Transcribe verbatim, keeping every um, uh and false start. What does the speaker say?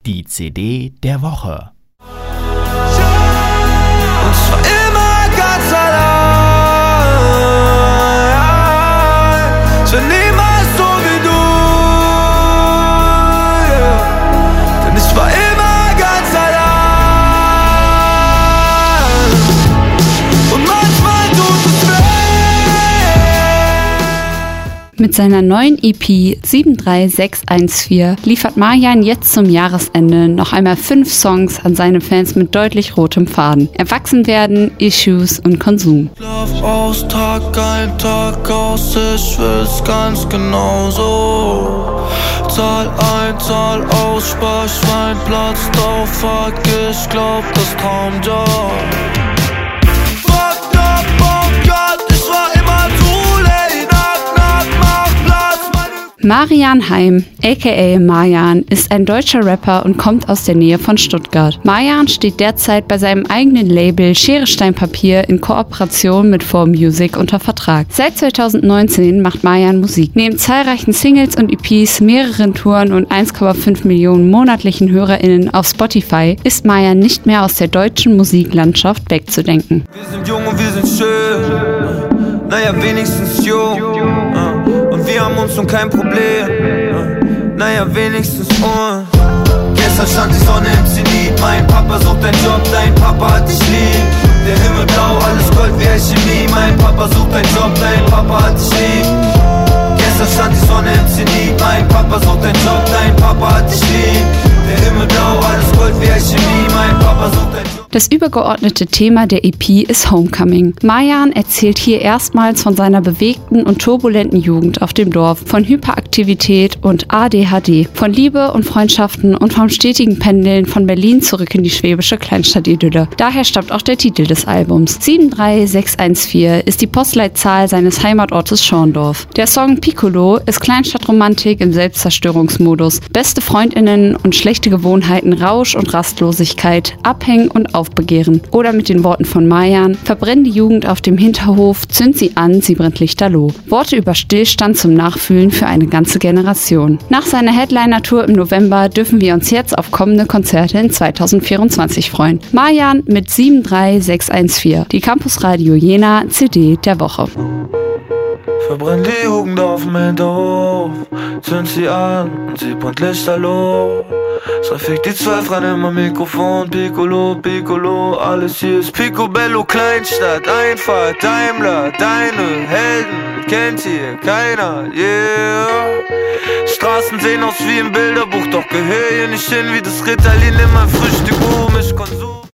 Die C D der Woche. Und zwar immer ganz allein. Ich war niemals so wie du, yeah. Denn ich war immer ganz allein. Und manchmal tut es weh. Mit seiner neuen E P sieben drei sechs eins vier liefert Marjan jetzt zum Jahresende noch einmal fünf Songs an seine Fans mit deutlich rotem Faden. Erwachsenwerden, Issues und Konsum. Lauf aus, Tag ein, Tag aus, ich will's ganz genau so. Zahl ein, Zahl aus, Sparschwein platzt auf, fuck, ich glaub, das Traumjob. Fuck up, oh Gott, ich war immer too late, knock, knock, mach Platz, meine... Marian Heim, aka Marjan, ist ein deutscher Rapper und kommt aus der Nähe von Stuttgart. Marjan steht derzeit bei seinem eigenen Label Schere Stein Papier in Kooperation mit four Music unter Vertrag. Seit zweitausendneunzehn macht Marjan Musik. Neben zahlreichen Singles und E Ps, mehreren Touren und eins Komma fünf Millionen monatlichen HörerInnen auf Spotify ist Marjan nicht mehr aus der deutschen Musiklandschaft wegzudenken. Wir sind jung und wir sind schön, naja, wenigstens jung. Und wir haben uns nun kein Problem, naja, wenigstens uns. Gestern stand die Sonne im Zenit, mein Papa sucht einen Job, dein Papa hat dich lieb. Der Himmel blau, alles Gold wie Alchemie, mein Papa sucht einen Job, dein Papa hat dich lieb. Gestern stand die Sonne im Zenit, mein Papa sucht einen Job, dein Papa hat dich lieb. Der Himmel blau, alles Gold wie Alchemie, mein Papa sucht einen Job. Das übergeordnete Thema der E P ist Homecoming. Marjan erzählt hier erstmals von seiner bewegten und turbulenten Jugend auf dem Dorf, von Hyperaktivität und A D H D, von Liebe und Freundschaften und vom stetigen Pendeln von Berlin zurück in die schwäbische Kleinstadt-Idylle. Daher stammt auch der Titel des Albums. sieben drei sechs eins vier ist die Postleitzahl seines Heimatortes Schorndorf. Der Song Piccolo ist Kleinstadtromantik im Selbstzerstörungsmodus. Beste FreundInnen und schlechte Gewohnheiten, Rausch und Rastlosigkeit, Abhängen und Aufbegehren. Oder mit den Worten von Marjan: Verbrenn die Jugend auf dem Hinterhof, zünd sie an, sie brennt lichterloh. Worte über Stillstand zum Nachfühlen für eine ganze Generation. Nach seiner Headliner-Tour im November dürfen wir uns jetzt auf kommende Konzerte in zweitausendvierundzwanzig freuen. Marjan mit sieben drei sechs eins vier, die Campus Radio Jena C D der Woche. Verbrenn die Jugend auf dem Hinterhof, zünd sie an und sie brennt lichterloh. Traffic die zwölf ran immer Mikrofon, Piccolo, Piccolo, alles hier ist Picobello, Kleinstadt, Einfahrt, Daimler, deine Helden kennt hier keiner, yeah. Straßen sehen aus wie im Bilderbuch, doch gehör hier nicht hin wie das Ritalin in mein Frühstückbuch.